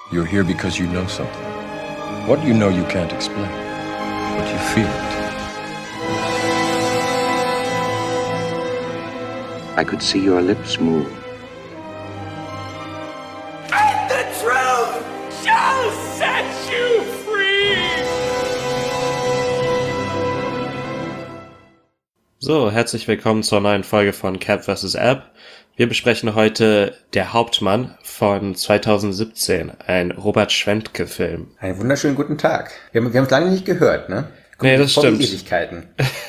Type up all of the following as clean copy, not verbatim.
You're here because you know something. What you know you can't explain, but you feel it. I could see your lips move. And the truth shall set you free! So, herzlich willkommen zur neuen Folge von Cap vs. App. Wir besprechen heute Der Hauptmann von 2017, ein Robert Schwentke-Film. Einen wunderschönen guten Tag. Wir haben uns lange nicht gehört, ne? Nee, das stimmt. Ewigkeiten.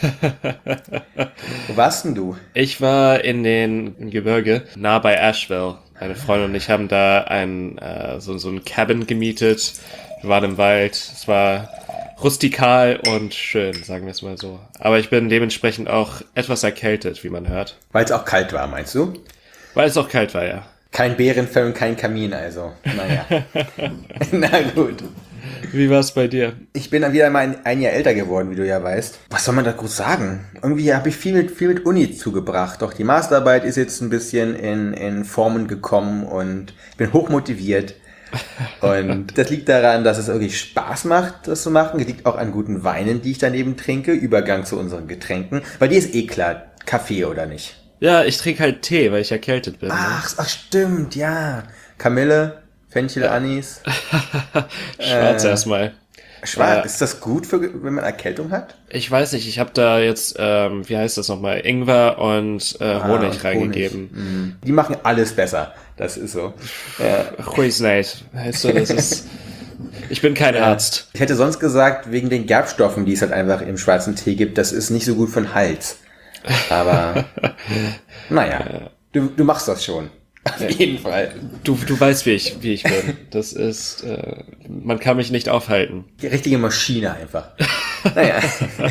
Wo warst denn du? Ich war in den Gebirge, nah bei Asheville. Meine Freundin und ich haben da so ein Cabin gemietet. Wir waren im Wald. Es war rustikal und schön, sagen wir es mal so. Aber ich bin dementsprechend auch etwas erkältet, wie man hört. Weil es auch kalt war, meinst du? Weil es auch kalt war, ja. Kein Bärenfell und kein Kamin, also. Naja. Na gut. Wie war es bei dir? Ich bin dann wieder mal ein Jahr älter geworden, wie du ja weißt. Was soll man da groß sagen? Irgendwie habe ich viel mit Uni zugebracht. Doch die Masterarbeit ist jetzt ein bisschen in Formen gekommen und ich bin hochmotiviert. Und das liegt daran, dass es irgendwie Spaß macht, das zu machen. Es liegt auch an guten Weinen, die ich daneben trinke. Übergang zu unseren Getränken. Weil dir ist eh klar, Kaffee oder nicht? Ja, ich trinke halt Tee, weil ich erkältet bin. Ach stimmt, ja. Kamille, Fenchel, Anis. Schwarz erstmal. Schwarz, ist das gut, wenn man Erkältung hat? Ich weiß nicht, ich habe da jetzt, wie heißt das nochmal, Ingwer und Honig reingegeben. Honig. Die machen alles besser, das ist so. Huisnate, heißt du, das ist... Ich bin kein Arzt. Ich hätte sonst gesagt, wegen den Gerbstoffen, die es halt einfach im schwarzen Tee gibt, das ist nicht so gut für den Hals. Aber, naja, du machst das schon. Auf jeden Fall. Du weißt, wie ich bin. Das ist, man kann mich nicht aufhalten. Die richtige Maschine einfach. Naja.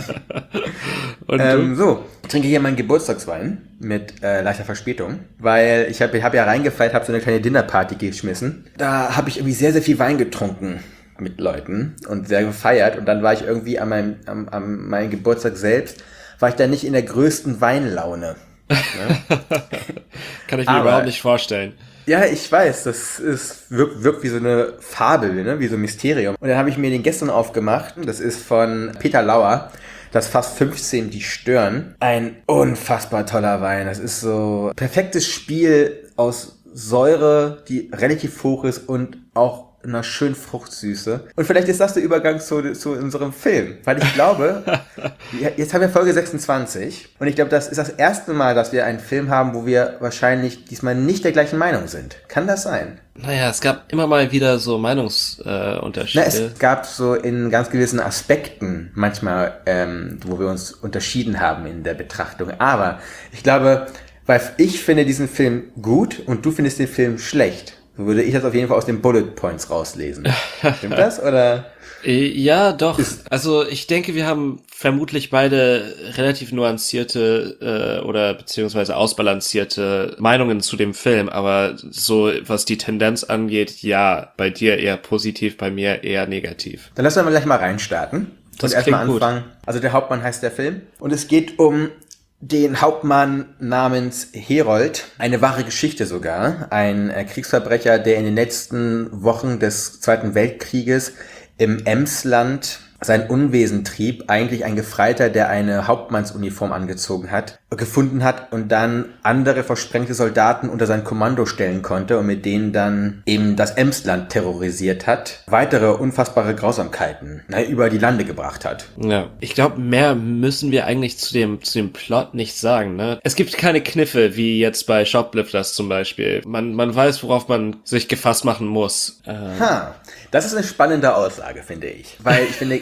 Und so, ich trinke hier meinen Geburtstagswein mit leichter Verspätung, weil ich hab ja reingefeiert, habe so eine kleine Dinnerparty geschmissen. Da habe ich irgendwie sehr, sehr viel Wein getrunken mit Leuten und sehr gefeiert. Und dann war ich irgendwie an meinem Geburtstag selbst, war ich da nicht in der größten Weinlaune. Ne? Kann ich mir überhaupt nicht vorstellen. Ja, ich weiß, das wirkt wie so eine Fabel, ne? Wie so ein Mysterium. Und dann habe ich mir den gestern aufgemacht. Das ist von Peter Lauer. Das Fass 15, die Stören. Ein unfassbar toller Wein. Das ist so perfektes Spiel aus Säure, die relativ hoch ist und auch einer schönen Fruchtsüße. Und vielleicht ist das der Übergang zu unserem Film. Weil ich glaube, jetzt haben wir Folge 26 und ich glaube, das ist das erste Mal, dass wir einen Film haben, wo wir wahrscheinlich diesmal nicht der gleichen Meinung sind. Kann das sein? Naja, es gab immer mal wieder so Meinungsunterschiede. Es gab so in ganz gewissen Aspekten manchmal, wo wir uns unterschieden haben in der Betrachtung. Aber ich glaube, weil ich finde diesen Film gut und du findest den Film schlecht, so würde ich das auf jeden Fall aus den Bullet Points rauslesen. Stimmt das, oder? Ja, doch. Also ich denke, wir haben vermutlich beide relativ nuancierte oder beziehungsweise ausbalancierte Meinungen zu dem Film, aber so was die Tendenz angeht, ja, bei dir eher positiv, bei mir eher negativ. Dann lassen wir mal gleich mal reinstarten Das und erstmal klingt gut. anfangen. Also der Hauptmann heißt der Film und es geht um den Hauptmann namens Herold, eine wahre Geschichte sogar, ein Kriegsverbrecher, der in den letzten Wochen des Zweiten Weltkrieges im Emsland sein Unwesen trieb, eigentlich ein Gefreiter, der eine Hauptmannsuniform angezogen hat, gefunden hat und dann andere versprengte Soldaten unter sein Kommando stellen konnte und mit denen dann eben das Emsland terrorisiert hat, weitere unfassbare Grausamkeiten über die Lande gebracht hat. Ja, ich glaube, mehr müssen wir eigentlich zu dem Plot nicht sagen, ne? Es gibt keine Kniffe, wie jetzt bei Shoplifters zum Beispiel. Man weiß, worauf man sich gefasst machen muss. Das ist eine spannende Aussage, finde ich. Weil ich finde,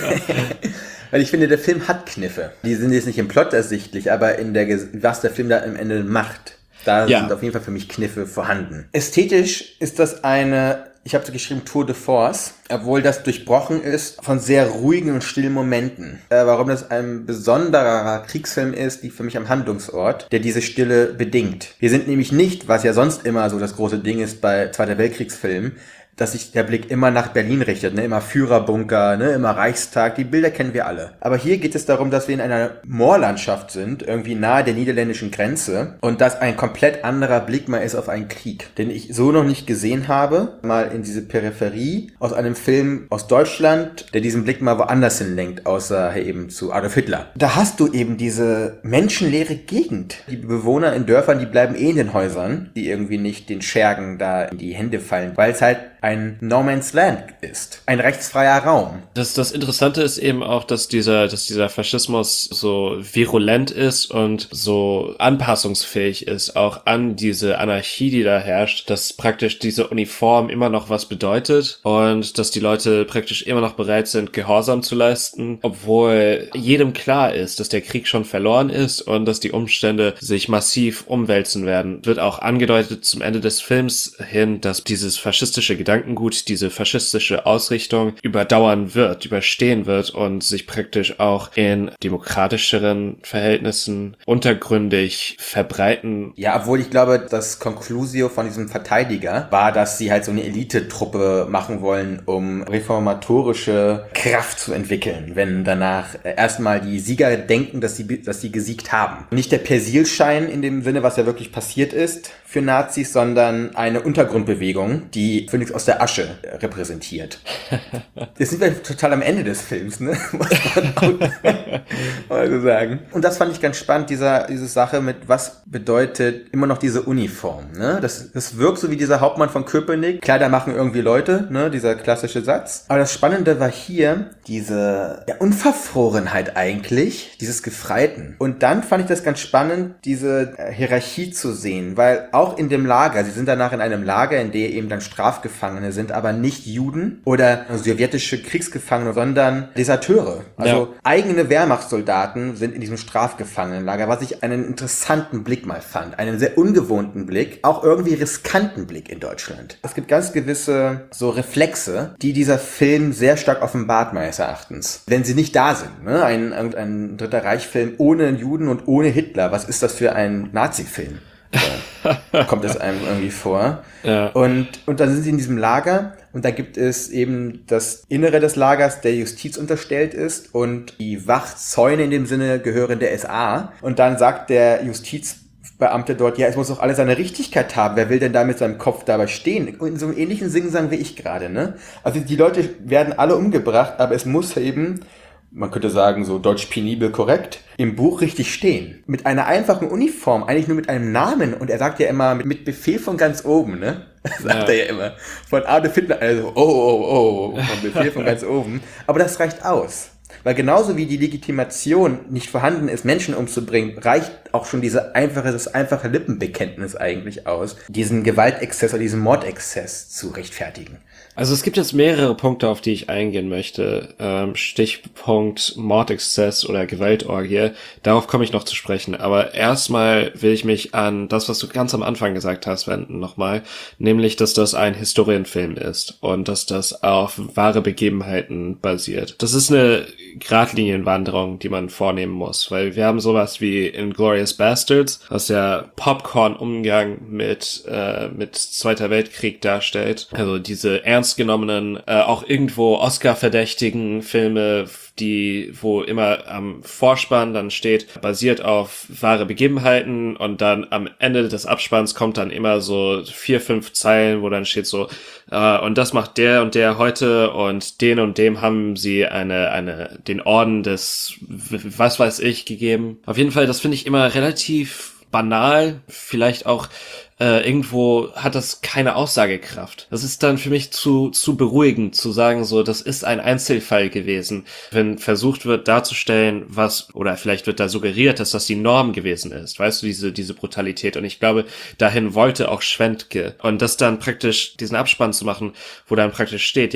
der Film hat Kniffe. Die sind jetzt nicht im Plot ersichtlich, aber was der Film da am Ende macht, da sind auf jeden Fall für mich Kniffe vorhanden. Ästhetisch ist das ich habe so geschrieben Tour de Force, obwohl das durchbrochen ist von sehr ruhigen und stillen Momenten. Warum das ein besonderer Kriegsfilm ist, liegt für mich am Handlungsort, der diese Stille bedingt. Wir sind nämlich nicht, was ja sonst immer so das große Ding ist bei Zweiter Weltkriegsfilmen, dass sich der Blick immer nach Berlin richtet, ne? Immer Führerbunker, ne? Immer Reichstag, die Bilder kennen wir alle. Aber hier geht es darum, dass wir in einer Moorlandschaft sind, irgendwie nahe der niederländischen Grenze und dass ein komplett anderer Blick mal ist auf einen Krieg, den ich so noch nicht gesehen habe, mal in diese Peripherie aus einem Film aus Deutschland, der diesen Blick mal woanders hinlenkt, außer eben zu Adolf Hitler. Da hast du eben diese menschenleere Gegend. Die Bewohner in Dörfern, die bleiben in den Häusern, die irgendwie nicht den Schergen da in die Hände fallen, weil es halt ein No Man's Land ist. Ein rechtsfreier Raum. Das Interessante ist eben auch, dass dieser Faschismus so virulent ist und so anpassungsfähig ist, auch an diese Anarchie, die da herrscht, dass praktisch diese Uniform immer noch was bedeutet und dass die Leute praktisch immer noch bereit sind, Gehorsam zu leisten, obwohl jedem klar ist, dass der Krieg schon verloren ist und dass die Umstände sich massiv umwälzen werden. Wird auch angedeutet zum Ende des Films hin, dass dieses faschistische Gedankengut, diese faschistische Ausrichtung überstehen wird und sich praktisch auch in demokratischeren Verhältnissen untergründig verbreiten. Ja, obwohl ich glaube, das Conclusio von diesem Verteidiger war, dass sie halt so eine Elitetruppe machen wollen, um reformatorische Kraft zu entwickeln, wenn danach erstmal die Sieger denken, dass sie gesiegt haben. Nicht der Persilschein in dem Sinne, was ja wirklich passiert ist für Nazis, sondern eine Untergrundbewegung, die Phönix aus der Asche repräsentiert. Jetzt sind wir total am Ende des Films, ne? Muss man auch mal so sagen. Und das fand ich ganz spannend, diese Sache mit, was bedeutet immer noch diese Uniform, ne? Das wirkt so wie dieser Hauptmann von Köpenick. Kleider machen irgendwie Leute, ne? Dieser klassische Satz. Aber das Spannende war hier diese Unverfrorenheit eigentlich, dieses Gefreiten. Und dann fand ich das ganz spannend, diese Hierarchie zu sehen, weil auch in dem Lager, sie sind danach in einem Lager, in dem eben dann Strafgefangene sind, aber nicht Juden oder sowjetische Kriegsgefangene, sondern Deserteure. Also eigene Wehrmachtssoldaten sind in diesem Strafgefangenenlager, was ich einen interessanten Blick mal fand. Einen sehr ungewohnten Blick, auch irgendwie riskanten Blick in Deutschland. Es gibt ganz gewisse so Reflexe, die dieser Film sehr stark offenbart, meines Erachtens. Wenn sie nicht da sind, ne? Ein Dritter Reich-Film ohne Juden und ohne Hitler. Was ist das für ein Nazi-Film? Kommt es einem irgendwie vor. Ja. Und dann sind sie in diesem Lager und da gibt es eben das Innere des Lagers, der Justiz unterstellt ist und die Wachzäune in dem Sinne gehören der SA. Und dann sagt der Justizbeamte dort, ja, es muss doch alles seine Richtigkeit haben. Wer will denn da mit seinem Kopf dabei stehen? Und in so einem ähnlichen Singsang wie ich gerade, ne? Also die Leute werden alle umgebracht, aber es muss eben, man könnte sagen, so deutsch penibel korrekt, im Buch richtig stehen. Mit einer einfachen Uniform, eigentlich nur mit einem Namen. Und er sagt ja immer, mit Befehl von ganz oben, ne? Sagt er ja immer. Von Adolf Hitler, also, von Befehl von ganz oben. Aber das reicht aus. Weil genauso wie die Legitimation nicht vorhanden ist, Menschen umzubringen, reicht auch schon das einfache Lippenbekenntnis eigentlich aus, diesen Gewaltexzess oder diesen Mordexzess zu rechtfertigen. Also es gibt jetzt mehrere Punkte, auf die ich eingehen möchte. Stichpunkt Mordexzess oder Gewaltorgie. Darauf komme ich noch zu sprechen. Aber erstmal will ich mich an das, was du ganz am Anfang gesagt hast, wenden nochmal. Nämlich, dass das ein Historienfilm ist und dass das auf wahre Begebenheiten basiert. Das ist eine Gradlinienwanderung, die man vornehmen muss. Weil wir haben sowas wie Inglourious Basterds, was ja Popcorn-Umgang mit Zweiter Weltkrieg darstellt. Also diese ernst genommenen, auch irgendwo Oscar-verdächtigen Filme, wo immer am Vorspann dann steht, basiert auf wahre Begebenheiten und dann am Ende des Abspanns kommt dann immer so 4-5 Zeilen, wo dann steht so, und das macht der und der heute und dem haben sie den Orden des was weiß ich gegeben. Auf jeden Fall, das finde ich immer relativ banal, vielleicht auch irgendwo hat das keine Aussagekraft. Das ist dann für mich zu beruhigend, zu sagen so, das ist ein Einzelfall gewesen. Wenn versucht wird darzustellen, oder vielleicht wird da suggeriert, dass das die Norm gewesen ist. Weißt du, diese Brutalität. Und ich glaube, dahin wollte auch Schwentke. Und das dann praktisch, diesen Abspann zu machen, wo dann praktisch steht, ja,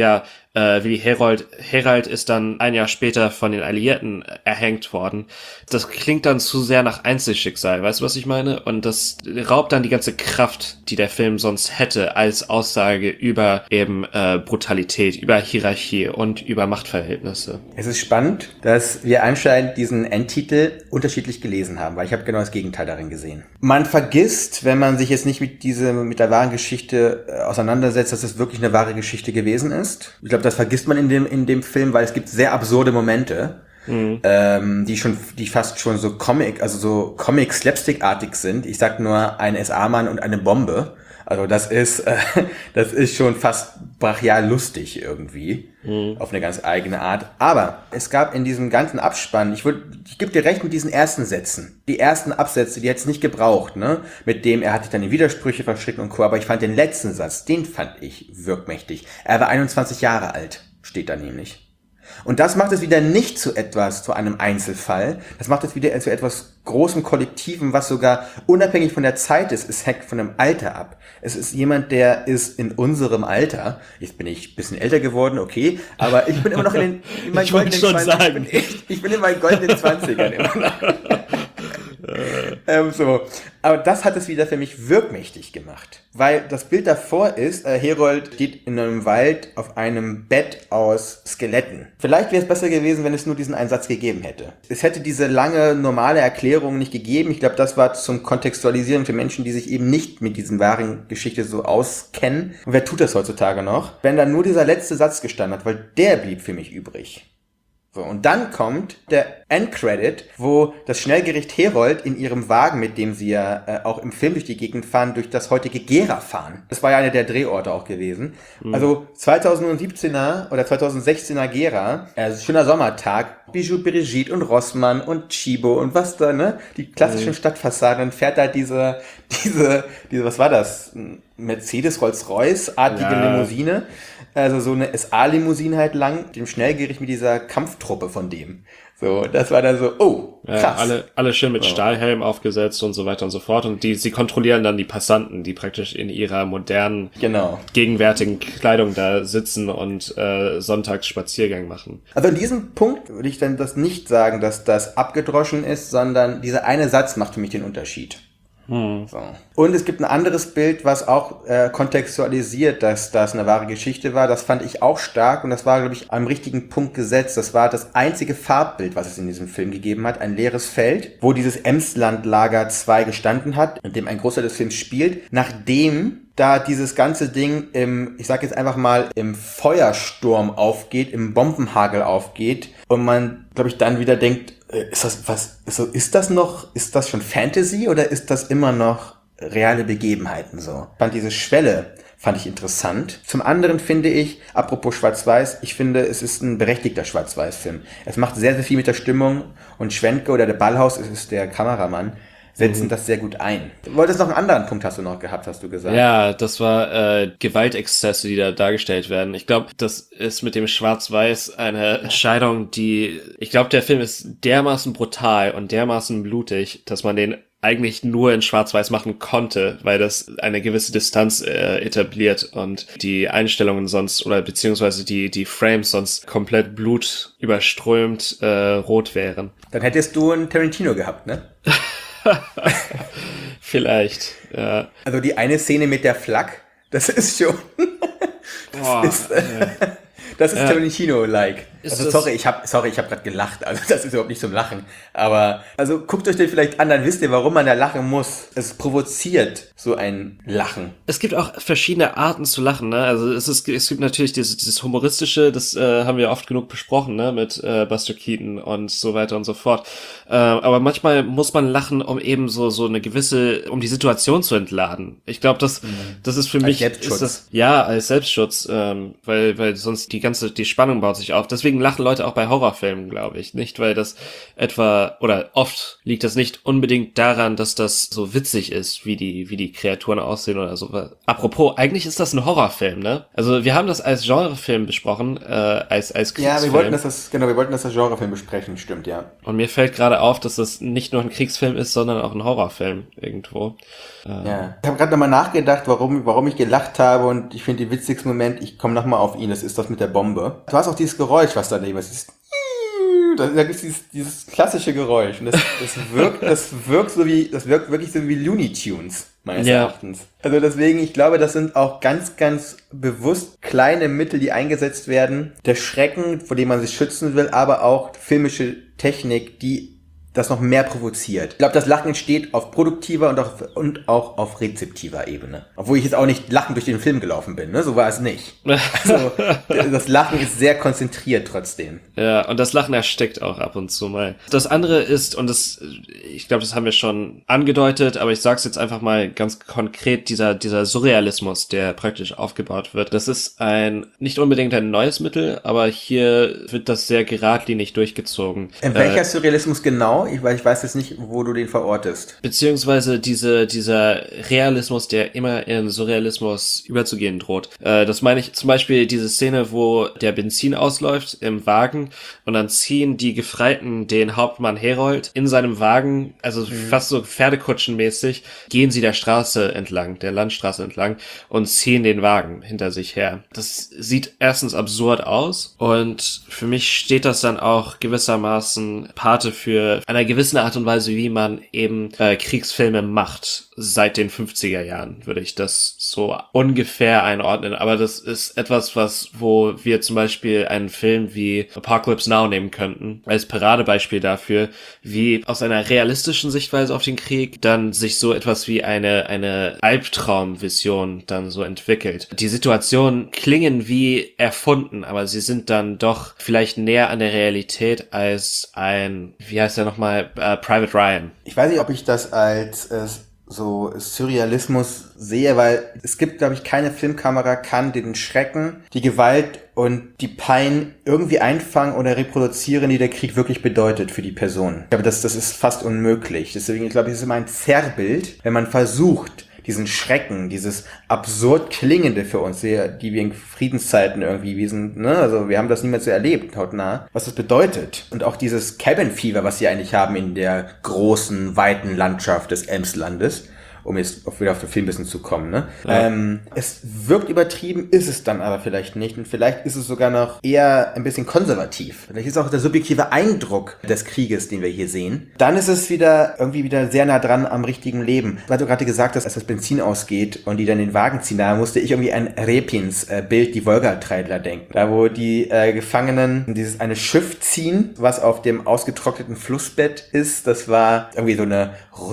wie Herald ist dann ein Jahr später von den Alliierten erhängt worden. Das klingt dann zu sehr nach Einzelschicksal, weißt du, was ich meine? Und das raubt dann die ganze Kraft, die der Film sonst hätte, als Aussage über eben Brutalität, über Hierarchie und über Machtverhältnisse. Es ist spannend, dass wir anscheinend diesen Endtitel unterschiedlich gelesen haben, weil ich habe genau das Gegenteil darin gesehen. Man vergisst, wenn man sich jetzt nicht mit der wahren Geschichte auseinandersetzt, dass es wirklich eine wahre Geschichte gewesen ist. Ich glaube, das vergisst man in dem Film, weil es gibt sehr absurde Momente, die fast schon so Comic-Slapstick-artig sind. Ich sag nur ein SA-Mann und eine Bombe. Also das ist schon fast brachial lustig irgendwie, auf eine ganz eigene Art. Aber es gab in diesem ganzen Abspann, ich gebe dir recht mit diesen ersten Sätzen. Die ersten Absätze, die hätte es nicht gebraucht, ne? Mit dem, er hat sich dann in Widersprüche verstrickt und Co. Aber ich fand den letzten Satz, den fand ich wirkmächtig. Er war 21 Jahre alt, steht da nämlich. Und das macht es wieder nicht zu einem Einzelfall. Das macht es wieder zu etwas großem Kollektiven, was sogar unabhängig von der Zeit ist. Es hängt von dem Alter ab. Es ist jemand, der ist in unserem Alter. Jetzt bin ich ein bisschen älter geworden, okay. Aber ich bin immer noch in meinen goldenen 20ern. Ich bin in meinen goldenen 20ern immer noch. So. Aber das hat es wieder für mich wirkmächtig gemacht. Weil das Bild davor ist, Herold steht in einem Wald auf einem Bett aus Skeletten. Vielleicht wäre es besser gewesen, wenn es nur diesen einen Satz gegeben hätte. Es hätte diese lange, normale Erklärung nicht gegeben. Ich glaube, das war zum Kontextualisieren für Menschen, die sich eben nicht mit diesen wahren Geschichte so auskennen. Und wer tut das heutzutage noch? Wenn da nur dieser letzte Satz gestanden hat, weil der blieb für mich übrig. So, und dann kommt der Endcredit, wo das Schnellgericht Herold in ihrem Wagen, mit dem sie ja auch im Film durch die Gegend fahren, durch das heutige Gera fahren. Das war ja einer der Drehorte auch gewesen. Also 2017er oder 2016er Gera, schöner Sommertag, Bijou Brigitte und Rossmann und Chibo und was da, ne? Die klassischen Stadtfassaden. Dann fährt da diese, was war das? Mercedes Rolls-Royce-artige Limousine. Also so eine SA-Limousine halt lang, dem Schnellgericht mit dieser Kampftruppe von dem. So, das war dann so, oh, krass. Alle schön mit Stahlhelm aufgesetzt und so weiter und so fort. Und sie kontrollieren dann die Passanten, die praktisch in ihrer modernen, gegenwärtigen Kleidung da sitzen und Sonntagsspaziergang machen. Also in diesem Punkt würde ich dann das nicht sagen, dass das abgedroschen ist, sondern dieser eine Satz macht für mich den Unterschied. So. Und es gibt ein anderes Bild, was auch kontextualisiert, dass das eine wahre Geschichte war. Das fand ich auch stark und das war, glaube ich, am richtigen Punkt gesetzt. Das war das einzige Farbbild, was es in diesem Film gegeben hat. Ein leeres Feld, wo dieses Emsland-Lager 2 gestanden hat, in dem ein Großteil des Films spielt, nachdem da dieses ganze Ding ich sag jetzt einfach mal, im Feuersturm aufgeht, im Bombenhagel aufgeht und man, glaube ich, dann wieder denkt, ist das schon Fantasy oder ist das immer noch reale Begebenheiten so? Ich fand diese Schwelle ich interessant. Zum anderen finde ich, apropos Schwarz-Weiß, ich finde, es ist ein berechtigter Schwarz-Weiß-Film. Es macht sehr, sehr viel mit der Stimmung und Schwentke oder der Ballhaus, es ist der Kameramann, setzen das sehr gut ein. Du wolltest noch einen anderen Punkt hast du gesagt. Ja, das war Gewaltexzesse, die da dargestellt werden. Ich glaube, das ist mit dem Schwarz-Weiß eine Entscheidung, ich glaube, der Film ist dermaßen brutal und dermaßen blutig, dass man den eigentlich nur in Schwarz-Weiß machen konnte, weil das eine gewisse Distanz etabliert und die Einstellungen sonst oder beziehungsweise die Frames sonst komplett blutüberströmt rot wären. Dann hättest du einen Tarantino gehabt, ne? Vielleicht, ja. Also die eine Szene mit der Flak, das ist schon... Das ist Tarantino-like. Also sorry, ich hab gerade gelacht. Also das ist überhaupt nicht zum Lachen. Aber also guckt euch den vielleicht an, dann wisst ihr, warum man da lachen muss. Es provoziert so ein Lachen. Es gibt auch verschiedene Arten zu lachen, ne? Also es gibt natürlich dieses humoristische, das haben wir oft genug besprochen, ne? Mit Buster Keaton und so weiter und so fort. Aber manchmal muss man lachen, um eben so eine gewisse, um die Situation zu entladen. Ich glaube, das ist für mich als Selbstschutz, weil sonst die Spannung baut sich auf. Deswegen lachen Leute auch bei Horrorfilmen, glaube ich. Nicht, weil das oft liegt das nicht unbedingt daran, dass das so witzig ist, wie die Kreaturen aussehen oder so. Apropos, eigentlich ist das ein Horrorfilm, ne? Also wir haben das als Genrefilm besprochen, als Kriegsfilm. Ja, wir wollten das als Genrefilm besprechen, stimmt, ja. Und mir fällt gerade auf, dass das nicht nur ein Kriegsfilm ist, sondern auch ein Horrorfilm irgendwo. Ja. Ich habe gerade nochmal nachgedacht, warum ich gelacht habe und ich finde den witzigsten Moment, ich komme nochmal auf ihn, das ist das mit der Bombe. Du hast auch dieses Geräusch, was daneben ist. Da gibt es dieses klassische Geräusch. Und das wirkt wirklich so wie Looney Tunes, meines Erachtens. Also deswegen, ich glaube, das sind auch ganz, ganz bewusst kleine Mittel, die eingesetzt werden. Der Schrecken, vor dem man sich schützen will, aber auch filmische Technik, die das noch mehr provoziert. Ich glaube, das Lachen entsteht auf produktiver und auch auf rezeptiver Ebene. Obwohl ich jetzt auch nicht lachend durch den Film gelaufen bin, ne? So war es nicht. Also, das Lachen ist sehr konzentriert trotzdem. Ja, und das Lachen erstickt auch ab und zu mal. Das andere ist, ich glaube, das haben wir schon angedeutet, aber ich sag's jetzt einfach mal ganz konkret, dieser Surrealismus, der praktisch aufgebaut wird. Das ist nicht unbedingt ein neues Mittel, aber hier wird das sehr geradlinig durchgezogen. Welcher Surrealismus genau? Ich weiß jetzt nicht, wo du den verortest. Beziehungsweise dieser Realismus, der immer in Surrealismus überzugehen droht. Das meine ich zum Beispiel diese Szene, wo der Benzin ausläuft im Wagen und dann ziehen die Gefreiten den Hauptmann Herold in seinem Wagen, also fast so Pferdekutschenmäßig, gehen sie der Landstraße entlang und ziehen den Wagen hinter sich her. Das sieht erstens absurd aus und für mich steht das dann auch gewissermaßen Pate für einer gewissen Art und Weise, wie man eben Kriegsfilme macht. Seit den 50er Jahren würde ich das so ungefähr einordnen. Aber das ist etwas, wo wir zum Beispiel einen Film wie Apocalypse Now nehmen könnten, als Paradebeispiel dafür, wie aus einer realistischen Sichtweise auf den Krieg dann sich so etwas wie eine Albtraumvision dann so entwickelt. Die Situationen klingen wie erfunden, aber sie sind dann doch vielleicht näher an der Realität als wie heißt der nochmal, Private Ryan. Ich weiß nicht, ob ich das als so Surrealismus sehe, weil es gibt, glaube ich, keine Filmkamera kann den Schrecken, die Gewalt und die Pein irgendwie einfangen oder reproduzieren, die der Krieg wirklich bedeutet für die Person. Ich glaube, das ist fast unmöglich. Deswegen, ich glaube, es ist immer ein Zerrbild, wenn man versucht, diesen Schrecken, dieses absurd klingende für uns, die wir in Friedenszeiten irgendwie, also wir haben das niemals so erlebt, hautnah, was das bedeutet. Und auch dieses Cabin Fever, was sie eigentlich haben in der großen, weiten Landschaft des Emslandes, um jetzt wieder auf den Film ein bisschen zu kommen, ne? Ja. Es wirkt übertrieben, ist es dann aber vielleicht nicht. Und vielleicht ist es sogar noch eher ein bisschen konservativ. Vielleicht ist auch der subjektive Eindruck des Krieges, den wir hier sehen. Dann ist es wieder sehr nah dran am richtigen Leben. Weil du gerade gesagt hast, als das Benzin ausgeht und die dann den Wagen ziehen, da musste ich irgendwie an Repins Bild, die Wolga-Treidler, denken. Da, wo die Gefangenen dieses eine Schiff ziehen, was auf dem ausgetrockneten Flussbett ist. Das war irgendwie so eine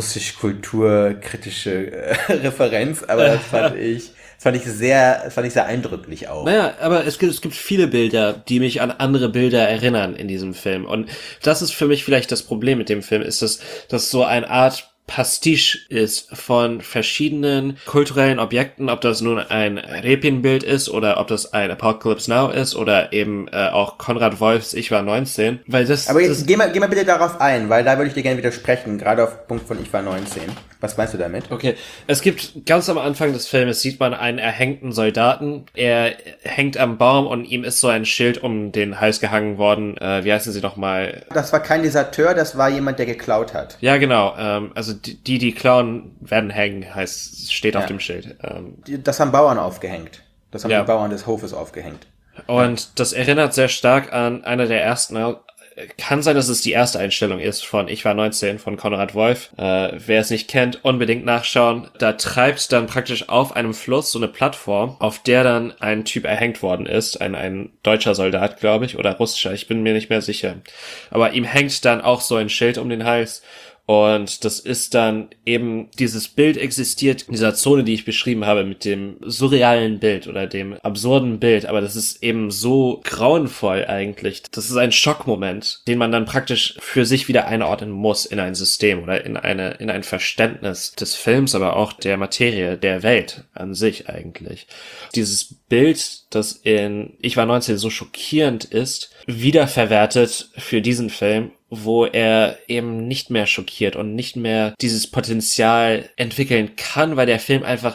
russisch-kulturkritische Referenz, aber das fand ich sehr eindrücklich auch. Naja, aber es gibt viele Bilder, die mich an andere Bilder erinnern in diesem Film. Und das ist für mich vielleicht das Problem mit dem Film, ist, dass so eine Art Pastiche ist von verschiedenen kulturellen Objekten, ob das nun ein Repin-Bild ist oder ob das ein Apocalypse Now ist oder eben auch Konrad Wolfs Ich war 19. Weil aber jetzt geh mal bitte darauf ein, weil da würde ich dir gerne widersprechen, gerade auf den Punkt von Ich war 19. Was meinst du damit? Okay, es gibt ganz am Anfang des Filmes sieht man einen erhängten Soldaten. Er hängt am Baum und ihm ist so ein Schild um den Hals gehangen worden. Wie heißen sie nochmal? Das war kein Deserteur, das war jemand, der geklaut hat. Ja, genau. Also die klauen, werden hängen, steht auf dem Schild. Das haben Bauern aufgehängt. Das haben die Bauern des Hofes aufgehängt. Und das erinnert sehr stark an einer der ersten, kann sein, dass es die erste Einstellung ist von Ich war 19 von Konrad Wolf. Wer es nicht kennt, unbedingt nachschauen. Da treibt dann praktisch auf einem Fluss so eine Plattform, auf der dann ein Typ erhängt worden ist. Ein deutscher Soldat, glaube ich, oder russischer, ich bin mir nicht mehr sicher. Aber ihm hängt dann auch so ein Schild um den Hals. Und das ist dann eben, dieses Bild existiert in dieser Zone, die ich beschrieben habe, mit dem surrealen Bild oder dem absurden Bild, aber das ist eben so grauenvoll eigentlich. Das ist ein Schockmoment, den man dann praktisch für sich wieder einordnen muss in ein System oder in ein Verständnis des Films, aber auch der Materie, der Welt an sich eigentlich. Dieses Bild, das in Ich war 19 so schockierend ist, wiederverwertet für diesen Film, wo er eben nicht mehr schockiert und nicht mehr dieses Potenzial entwickeln kann, weil der Film einfach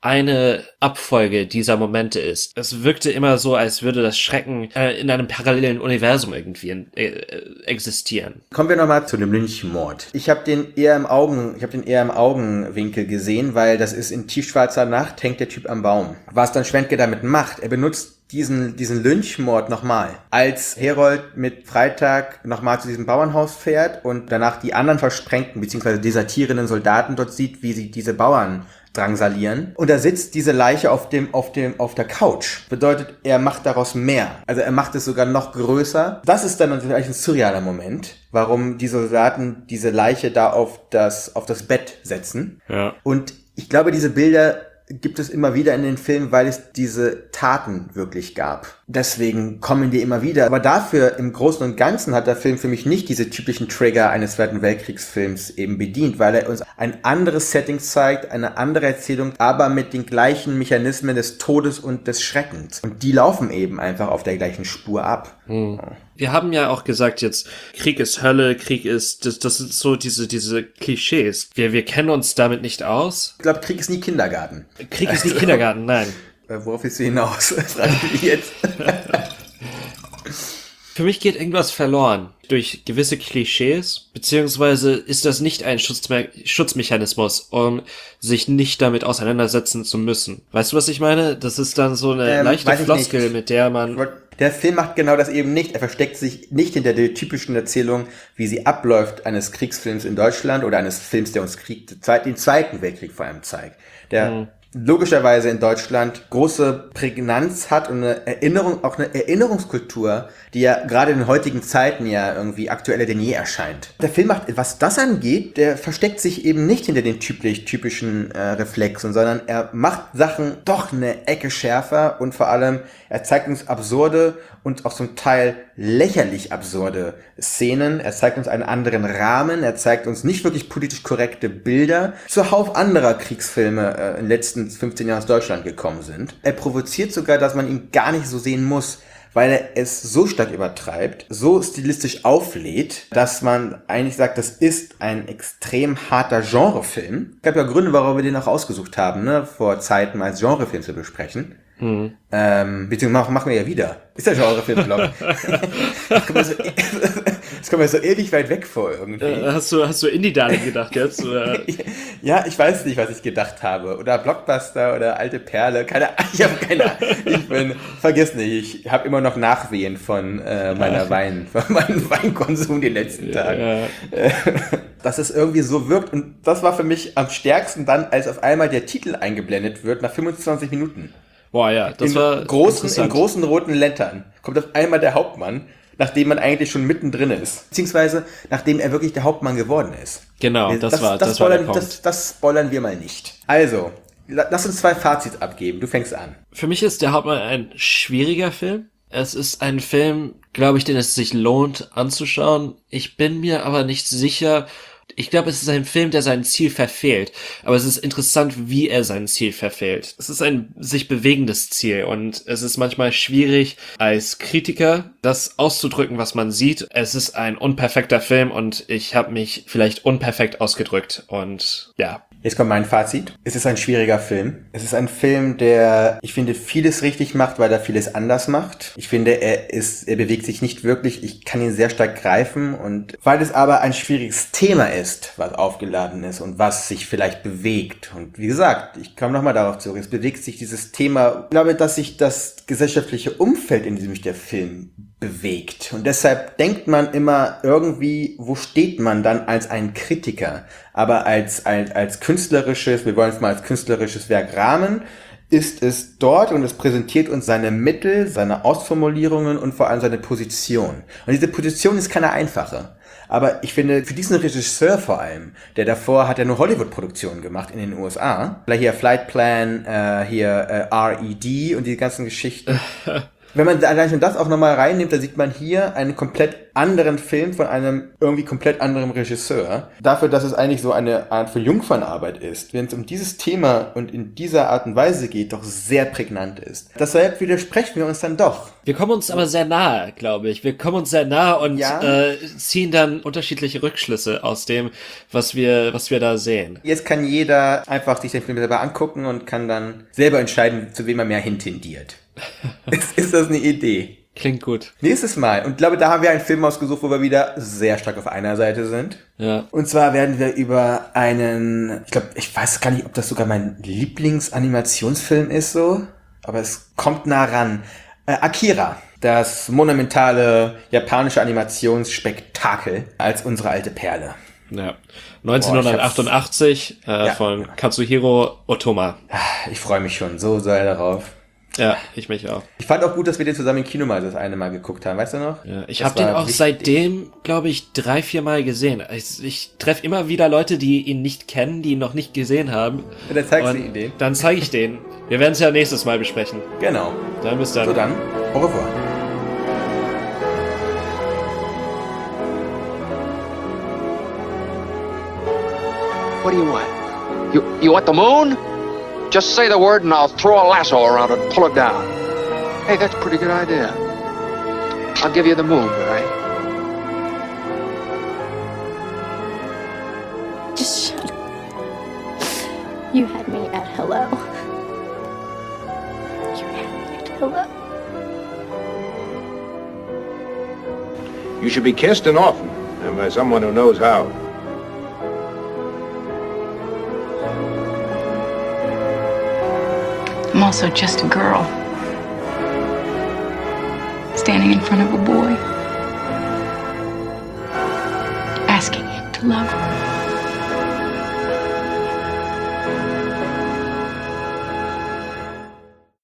eine Abfolge dieser Momente ist. Es wirkte immer so, als würde das Schrecken in einem parallelen Universum irgendwie existieren. Kommen wir nochmal zu dem Lynchmord. Ich habe den eher im Augenwinkel gesehen, weil das ist in tiefschwarzer Nacht, hängt der Typ am Baum. Was dann Schwentke damit macht, er benutzt diesen Lynchmord nochmal, als Herold mit Freitag nochmal zu diesem Bauernhaus fährt und danach die anderen versprengten bzw. desertierenden Soldaten dort sieht, wie sie diese Bauern drangsalieren. Und da sitzt diese Leiche auf der Couch. Bedeutet, er macht daraus mehr. Also er macht es sogar noch größer. Das ist dann natürlich ein surrealer Moment, warum die Soldaten diese Leiche da auf das Bett setzen. Ja. Und ich glaube, diese Bilder gibt es immer wieder in den Filmen, weil es diese Taten wirklich gab. Deswegen kommen die immer wieder. Aber dafür im Großen und Ganzen hat der Film für mich nicht diese typischen Trigger eines Zweiten Weltkriegsfilms eben bedient, weil er uns ein anderes Setting zeigt, eine andere Erzählung, aber mit den gleichen Mechanismen des Todes und des Schreckens. Und die laufen eben einfach auf der gleichen Spur ab. Wir haben ja auch gesagt jetzt, Krieg ist Hölle, Krieg ist, das sind so diese Klischees. Wir kennen uns damit nicht aus. Ich glaube, Krieg ist nie Kindergarten. Krieg ist nicht Kindergarten, nein. Worauf willst du hinaus? Frage ich mich jetzt. Für mich geht irgendwas verloren durch gewisse Klischees, beziehungsweise ist das nicht ein Schutzmechanismus, um sich nicht damit auseinandersetzen zu müssen. Weißt du, was ich meine? Das ist dann so eine leichte Floskel, mit der man... Der Film macht genau das eben nicht. Er versteckt sich nicht hinter der typischen Erzählung, wie sie abläuft eines Kriegsfilms in Deutschland oder eines Films, der uns den Zweiten Weltkrieg vor allem zeigt. Der logischerweise in Deutschland große Prägnanz hat und eine Erinnerungskultur, die ja gerade in den heutigen Zeiten ja irgendwie aktueller denn je erscheint. Der Film macht, was das angeht, der versteckt sich eben nicht hinter den typischen Reflexen, sondern er macht Sachen doch eine Ecke schärfer und vor allem, er zeigt uns absurde und auch zum Teil lächerlich absurde Szenen. Er zeigt uns einen anderen Rahmen. Er zeigt uns nicht wirklich politisch korrekte Bilder. Zuhauf anderer Kriegsfilme in den letzten 15 Jahren aus Deutschland gekommen sind. Er provoziert sogar, dass man ihn gar nicht so sehen muss, weil er es so stark übertreibt, so stilistisch auflädt, dass man eigentlich sagt, das ist ein extrem harter Genrefilm. Es gab ja Gründe, warum wir den auch ausgesucht haben, ne, vor Zeiten als Genrefilm zu besprechen. Beziehungsweise machen wir ja wieder. Ist der Genrefilm-Blog. Das kommt mir so ewig weit weg vor irgendwie. Hast du Indie-Darling gedacht jetzt? Oder? Ja, ich weiß nicht, was ich gedacht habe. Oder Blockbuster oder Alte Perle. Ich habe keine Ahnung. Vergiss nicht, ich habe immer noch Nachwehen von meinem Weinkonsum die letzten Tage. Ja. Dass es irgendwie so wirkt. Und das war für mich am stärksten dann, als auf einmal der Titel eingeblendet wird nach 25 Minuten. Boah, ja, das war in großen roten Lettern kommt auf einmal der Hauptmann, nachdem man eigentlich schon mittendrin ist. Beziehungsweise, nachdem er wirklich der Hauptmann geworden ist. Genau, das war der Punkt. Das spoilern wir mal nicht. Also, lass uns 2 Fazits abgeben. Du fängst an. Für mich ist der Hauptmann ein schwieriger Film. Es ist ein Film, glaube ich, den es sich lohnt anzuschauen. Ich bin mir aber nicht sicher. Ich glaube, es ist ein Film, der sein Ziel verfehlt. Aber es ist interessant, wie er sein Ziel verfehlt. Es ist ein sich bewegendes Ziel und es ist manchmal schwierig, als Kritiker das auszudrücken, was man sieht. Es ist ein unperfekter Film und ich habe mich vielleicht unperfekt ausgedrückt und ja. Jetzt kommt mein Fazit. Es ist ein schwieriger Film. Es ist ein Film, der, ich finde, vieles richtig macht, weil er vieles anders macht. Ich finde, er bewegt sich nicht wirklich. Ich kann ihn sehr stark greifen und weil es aber ein schwieriges Thema ist, was aufgeladen ist und was sich vielleicht bewegt. Und wie gesagt, ich komme nochmal darauf zurück. Es bewegt sich dieses Thema. Ich glaube, dass sich das gesellschaftliche Umfeld, in dem sich der Film bewegt. Und deshalb denkt man immer irgendwie, wo steht man dann als ein Kritiker? Aber als künstlerisches, wir wollen es mal als künstlerisches Werk rahmen, ist es dort und es präsentiert uns seine Mittel, seine Ausformulierungen und vor allem seine Position. Und diese Position ist keine einfache. Aber ich finde, für diesen Regisseur vor allem, der davor hat ja nur Hollywood-Produktionen gemacht in den USA. Hier Flight Plan, R.E.D. und die ganzen Geschichten. Wenn man allein schon das auch nochmal reinnimmt, dann sieht man hier einen komplett anderen Film von einem irgendwie komplett anderen Regisseur. Dafür, dass es eigentlich so eine Art von Jungfernarbeit ist, wenn es um dieses Thema und in dieser Art und Weise geht, doch sehr prägnant ist. Deshalb widersprechen wir uns dann doch. Wir kommen uns aber sehr nahe, glaube ich. Wir kommen uns sehr nahe und Ja. ziehen dann unterschiedliche Rückschlüsse aus dem, was wir da sehen. Jetzt kann jeder einfach sich den Film selber angucken und kann dann selber entscheiden, zu wem er mehr hintendiert. Ist das eine Idee? Klingt gut. Nächstes Mal. Und ich glaube, da haben wir einen Film ausgesucht, wo wir wieder sehr stark auf einer Seite sind. Ja. Und zwar werden wir über einen, ich weiß gar nicht, ob das sogar mein Lieblingsanimationsfilm ist so, aber es kommt nah ran. Akira. Das monumentale japanische Animationsspektakel als unsere alte Perle. Ja. 1988 Ja. von Katsuhiro Otoma. Ich freue mich schon so sehr darauf. Ja, ich mich auch. Ich fand auch gut, dass wir den zusammen im Kino mal das eine Mal geguckt haben, weißt du noch? Ja, ich Das habe den war auch wichtig. seitdem, glaube ich, 3-4 Mal gesehen. Ich treffe immer wieder Leute, die ihn nicht kennen, die ihn noch nicht gesehen haben. Ja, dann zeigst du Und ihnen den. dann zeige ich den. Wir werden es ja nächstes Mal besprechen. Genau. Dann bis dann. So dann, au revoir. What do you want? You want the moon? Just say the word and I'll throw a lasso around it and pull it down. Hey, that's a pretty good idea. I'll give you the moon, all right? Just shut up. You had me at hello. You had me at hello. You should be kissed and often, and by someone who knows how. I'm also just a girl, standing in front of a boy, asking him to love her.